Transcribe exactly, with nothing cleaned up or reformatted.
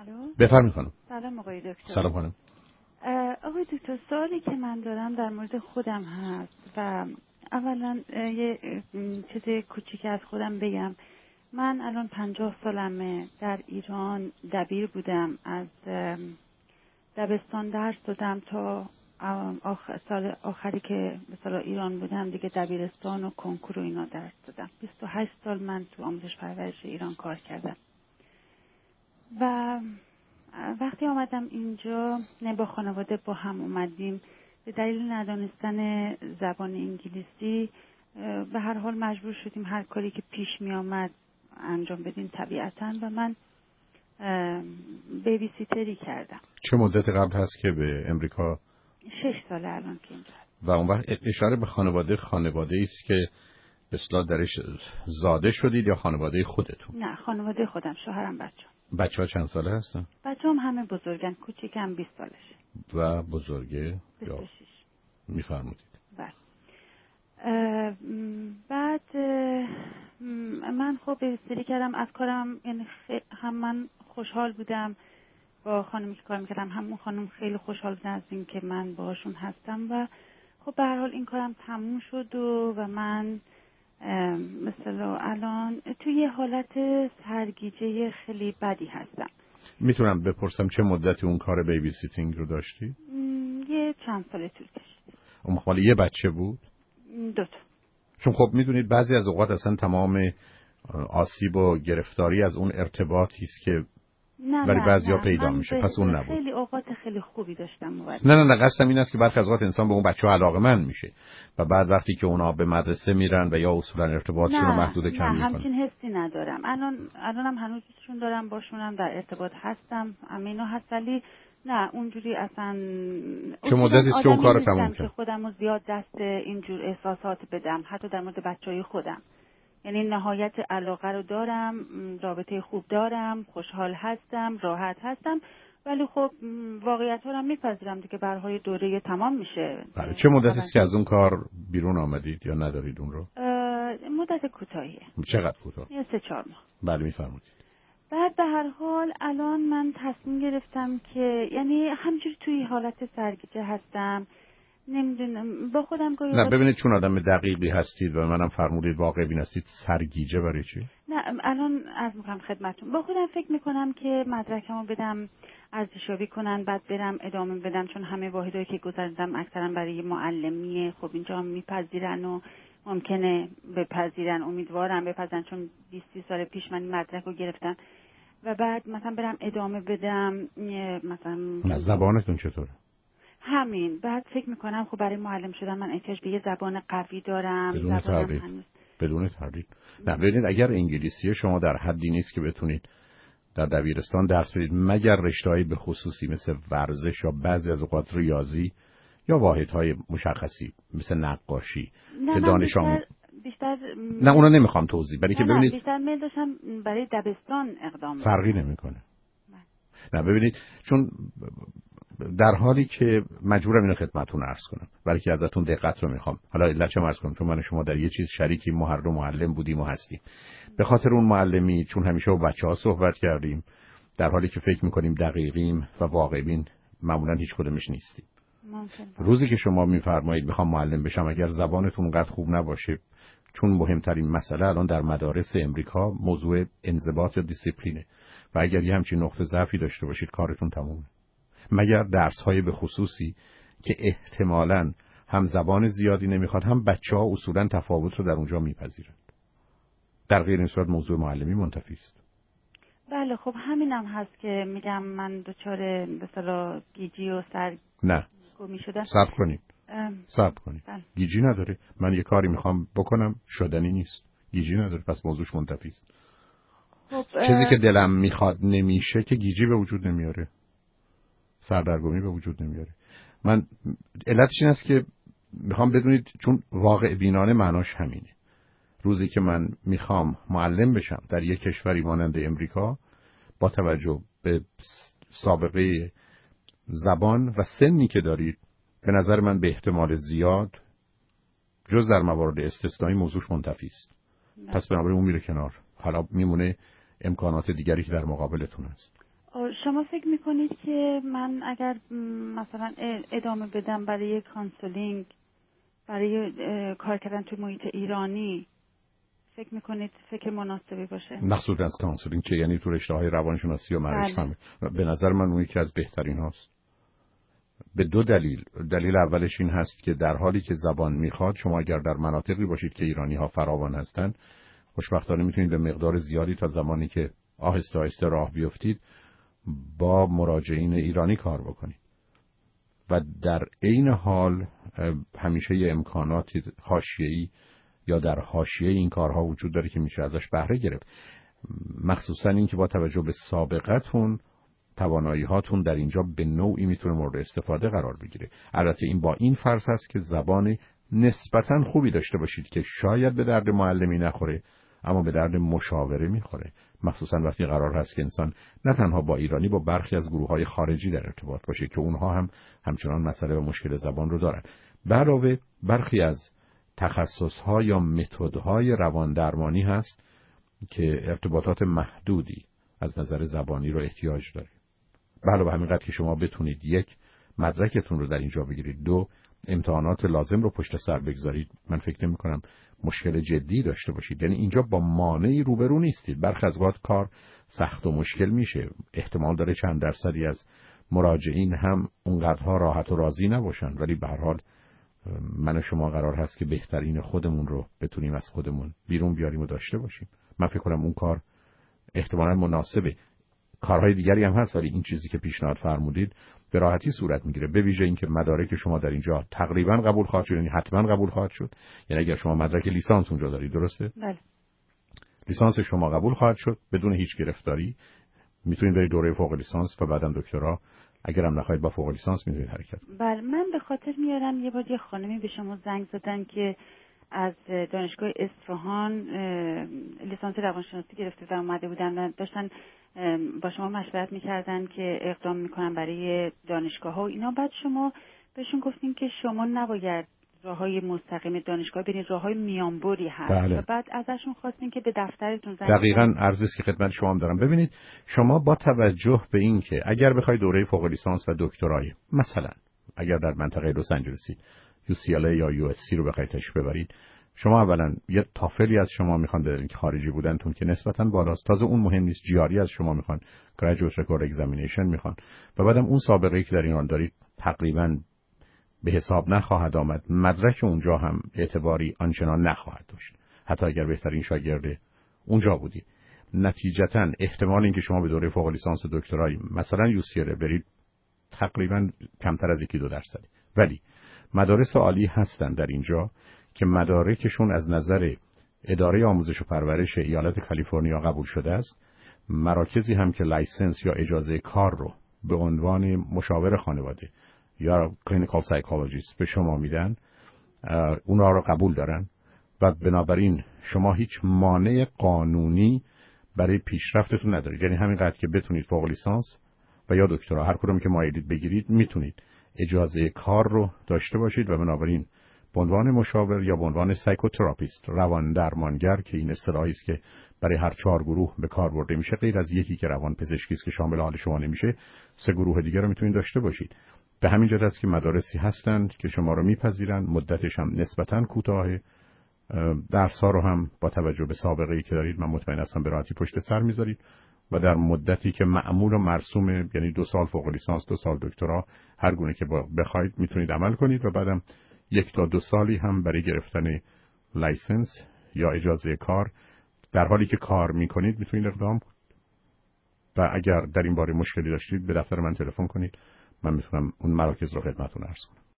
الو. بفرمایید خانم. سلام آقای دکتر. سلام خانم. آقای دکتر، سوالی که من دارم در مورد خودم هست و اولا یه چیز کوچیک از خودم بگم. من الان پنجاه سالمه. در ایران دبیر بودم. از دبستان درس دادم تا آخر سال آخری که مثلا ایران بودم دیگه دبیرستان و کنکور و اینا درس دادم. بیست و هشت سال من تو آموزش پرورش ایران کار کردم و وقتی آمدم اینجا نه با خانواده با هم اومدیم به دلیل ندانستن زبان انگلیسی به هر حال مجبور شدیم هر کاری که پیش می آمد انجام بدیم طبیعتاً و من بیبی سیتری کردم. چه مدت قبل هست که به امریکا؟ شش ساله الان که اینجا. و اون وقت اشاره به خانواده خانواده است که به اصطلاح درش زاده شدید یا خانواده خودتون؟ نه، خانواده خودم، شوهرم، بچه‌ام. بچه‌ها چند ساله هستن؟ بچه‌ام همه بزرگن، کوچیکم بیست سالشه. و بزرگه بیست و شش. میفرمودید. بله. بعد من خب استری کردم از کارم، یعنی هم من خوشحال بودم با خانمی که کار میکردم، همون خانم خیلی خوشحال بودن از این که من باهاشون هستم و خب به هر حال این کارم تموم شد و, و من مثلا الان توی یه حالت سرگیجه خیلی بدی هستم. میتونم بپرسم چه مدتی اون کار بیبی سیتینگ رو داشتی؟ یه چند ساله طول کشید. اون مخالی یه بچه بود؟ دوتا. چون خب میدونید بعضی از اوقات اصلا تمام آسیب و گرفتاری از اون ارتباطی است که نه برای بعضیا نه پیدا من میشه. پس اون نبود. خیلی اوقات خیلی خوبی داشتم مبارک. نه نه نه قصدم این است که برخی از اوقات انسان به اون بچه‌ها علاقه‌مند میشه و بعد وقتی که اونا به مدرسه میرن و یا اصولا ارتباطشون رو محدود کم میکنن. نه همچین حسی ندارم. الان الانم هنوز دوستشون دارم، باشونم در ارتباط هستم، امینا هست، ولی نه اونجوری اصلا. چه مدتی است که اون کارو تموم کرد؟ که خودمو زیاد دست اینجور احساسات بدم، حتی در مورد بچهای خودم. یعنی نهایت علاقه رو دارم، رابطه خوب دارم، خوشحال هستم، راحت هستم، ولی خب واقعیت ها رو هم میپذیرم دیگه، برهای دوره تمام میشه. بله. چه مدتی است که از اون کار بیرون آمدید یا ندارید اون رو؟ مدت کوتاهیه. چقدر کوتاه؟ یه سه چهار ماه. بله میفرمایید. بعد به هر حال الان من تصمیم گرفتم که یعنی همجوری توی حالت سرگیجه هستم، نمیدونم با خودم گویا. نه ببینید چون آدم دقیقی هستید و منم فرمودید واقع بین هستید، سرگیجه برای چی؟ نه الان از میکنم خدمتتون، با خودم فکر میکنم که مدرکمو بدم، ارزشیابی کنن، بعد برم ادامه بدم، چون همه واحدایی که گذروندم اکثرا برای معلمیه. خب اینجا میپذیرن و ممکنه بپذیرن، امیدوارم بپذیرن، چون بیست سال پیش من مدرک رو گرفتم و بعد مثلا برم ادامه بدم. مثلا زبانتون چطوره؟ همین. بعد فکر میکنم خب برای معلم شدن من احتیاج به یه زبان قوی دارم. بدون تردید. هنوز... بدون تردید. نه ببینید اگر انگلیسی شما در حدی نیست که بتونید در دبیرستان درس بدید، مگر رشته‌های به خصوصی مثل ورزش یا بعضی از اوقات ریاضی یا واحدهای مشخصی مثل نقاشی که دانش آموز بیشتر نه اونا نمیخوام توضیح، برای که ببینید بیشتر میل داشتم برای دبستان اقدام فرقی نمیکنه. نه ببینید چون در حالی که مجبورم اینو خدمتتون عرض کنم، برای که ازتون دقت رو میخوام. حالا علت چه عرض کنم؟ چون من و شما در یه چیز شریکی، ما هر دو معلم بودیم و هستیم. به خاطر اون معلمی، چون همیشه با بچه‌ها صحبت کردیم، در حالی که فکر میکنیم دقیقیم و واقعیم، معمولا هیچ کدومش نیستیم. روزی که شما میفرمایید میخوام معلم بشم، اگر زبانتون قد خوب نباشه، چون مهمترین مسئله الان در مدارس امریکا موضوع انضباط یا دیسیپلینه و اگر یه همچین نقطه ضعفی داشته باشید کارتون تمومه. مگر درس‌های به خصوصی که احتمالاً هم زبان زیادی نمیخواد، هم بچه‌ها اصولاً تفاوت رو در اونجا میپذیرند. در غیر این صورت موضوع معلمی منتفی است. بله خب همینم هست که میگم من دچار به اصطلاح گیجی و سر نه گمی شدم. صبر کنید. صبر کنید. بله. گیجی نداره. من یه کاری میخوام بکنم شدنی نیست. گیجی نداره، پس موضوعش منتفی است. خب چیزی که دلم میخواد نمیشه که گیجی به وجود نمیاره. سردرگمی به وجود نمیاره. من علتش این است که میخوام بدونید، چون واقع بینانه معناش همینه. روزی که من میخوام معلم بشم در یک کشوری مانند امریکا، با توجه به سابقه زبان و سنی که دارید، به نظر من به احتمال زیاد جز در موارد استثنایی موضوعش منتفی است. پس بنابراین اون میره کنار. حالا میمونه امکانات دیگری که در مقابلتون هست. شما فکر میکنید که من اگر مثلا ادامه بدم برای کانسولینگ، برای کار کردن توی محیط ایرانی، فکر میکنید فکر مناسبی باشه؟ مقصود از کانسولینگ که یعنی تو رشته‌های روانشناسی یا معرفت فهمی؟ به نظر من اون یکی از بهترین هاست. به دو دلیل. دلیل اولش این هست که در حالی که زبان میخواد، شما اگر در مناطقی باشید که ایرانی ها فراوان هستند، خوشبختانه میتونید به مقدار زیادی تا زمانی که آهسته آهسته راه بیفتید با مراجعین ایرانی کار بکنید و در عین حال همیشه یه امکانات حاشیه‌ای یا در حاشیه این کارها وجود داره که میشه ازش بهره گرفت، مخصوصا این که با توجه به سابقتون توانایی هاتون در اینجا به نوعی میتونه مورد استفاده قرار بگیره. البته این با این فرض هست که زبان نسبتاً خوبی داشته باشید که شاید به درد معلمی نخوره اما به درد مشاوره میخوره، مخصوصا وقتی قرار هست که انسان نه تنها با ایرانی، با برخی از گروه‌های خارجی در ارتباط باشه که اونها هم همچنان مسئله و مشکل زبان رو دارن. به علاوه برخی از تخصص‌ها یا متدهای روان درمانی هست که ارتباطات محدودی از نظر زبانی رو احتیاج داره. بله، به همین قدر که شما بتونید یک، مدرکتون رو در اینجا بگیرید، دو، امتحانات لازم رو پشت سر بگذارید، من فکر نمی کنم مشکل جدی داشته باشید. یعنی اینجا با مانعی روبرو نیستید. برخی از وقت کار سخت و مشکل میشه، احتمال داره چند درصدی از مراجعین هم اونقدرها راحت و راضی نباشن، ولی به هر حال من و شما قرار هست که بهترین خودمون رو بتونیم از خودمون بیرون بیاریم و داشته باشیم. من فکر کنم اون کار احتمالاً مناسبه. کارهای دیگری هم هست ولی این چیزی که پیشنهاد فرمودید به راحتی صورت میگیره، به ویژه اینکه مدارک شما در اینجا تقریبا قبول خواهد شد، یعنی حتما قبول خواهد شد. یعنی اگر شما مدرک لیسانس اونجا دارید، درسته؟ بله. لیسانس شما قبول خواهد شد بدون هیچ گرفتاری. میتونید برید دوره فوق لیسانس و بعدم دکترا، اگر هم نخواهید با فوق لیسانس میتونید حرکت کنید. بله، من به خاطر میارم یه بار یه خانمی به شما زنگ زدن که از دانشگاه اصفهان لیسانس روانشناسی گرفته و اومده بودن و داشتن با شما مشورت میکردن که اقدام میکنن برای دانشگاه ها و اینا. بعد شما بهشون گفتین که شما نباید راههای مستقیم دانشگاه برین، راههای میانبری هست. بله. و بعد ازشون خواستین که به دفترتون زنگ دقیقاً عرضی است که خدمت شما هم دارم. ببینید شما با توجه به این که اگر بخواید دوره فوق لیسانس و دکترای مثلا اگر در منطقه لس آنجلس یو سی ال ای یا یو اس سی رو بخواید تشریف ببرید، شما اولا یه تافلی از شما میخوان در خارجی بودنتون که نسبتاً بالاست. تازه اون مهم نیست، جی آر ای از شما میخوان، گریجویت رکورد اگزامینیشن میخوان و بعدم اون سابقه‌ای که در ایران دارید تقریباً به حساب نخواهد آمد. مدرک اونجا هم اعتباری آنچنان نخواهد داشت حتی اگر بهترین شاگرد اونجا بودی. نتیجتاً احتمال اینکه شما به دوره فوق لیسانس و دکترای مثلا یو سی ال برید تقریباً کمتر از یکی دو درصد. ولی مدارس عالی هستن در اینجا که مدارکشون از نظر اداره آموزش و پرورش ایالت کالیفرنیا قبول شده است. مراکزی هم که لایسنس یا اجازه کار رو به عنوان مشاور خانواده یا کلینیکال سایکولوژیست به شما میدن، اونا رو قبول دارن و بنابراین شما هیچ مانع قانونی برای پیشرفتتون ندارید. یعنی همینقدر که بتونید فوق لیسانس و یا دکترا هر کدومی که مایلید بگیرید میتونید اجازه کار رو داشته باشید و بنابراین به عنوان مشاور یا به عنوان سایکوتراپیست، روان درمانگر که این اصطلاحی است که برای هر چهار گروه به کار برده میشه، غیر از یکی که روان پزشکی است که شامل حال شما نمیشه، سه گروه دیگه رو میتونید داشته باشید. به همین جهت است که مدارسی هستند که شما رو میپذیرن، مدتش هم نسبتاً کوتاهه، درس ها رو هم با توجه به سابقه‌ای که دارید من مطمئن هستم به راحتی پشت سر میذارید و در مدتی که معمول و مرسومه، یعنی دو سال فوق لیسانس، دو سال دکترا، هر گونه که بخواید میتونید عمل کنید و بعدم یک تا دو سالی هم برای گرفتن لایسنس یا اجازه کار در حالی که کار میکنید میتونید اقدام کنید. و اگر در این باره مشکلی داشتید به دفتر من تلفن کنید، من میتونم اون مراکز رو خدمتتون عرض کنم.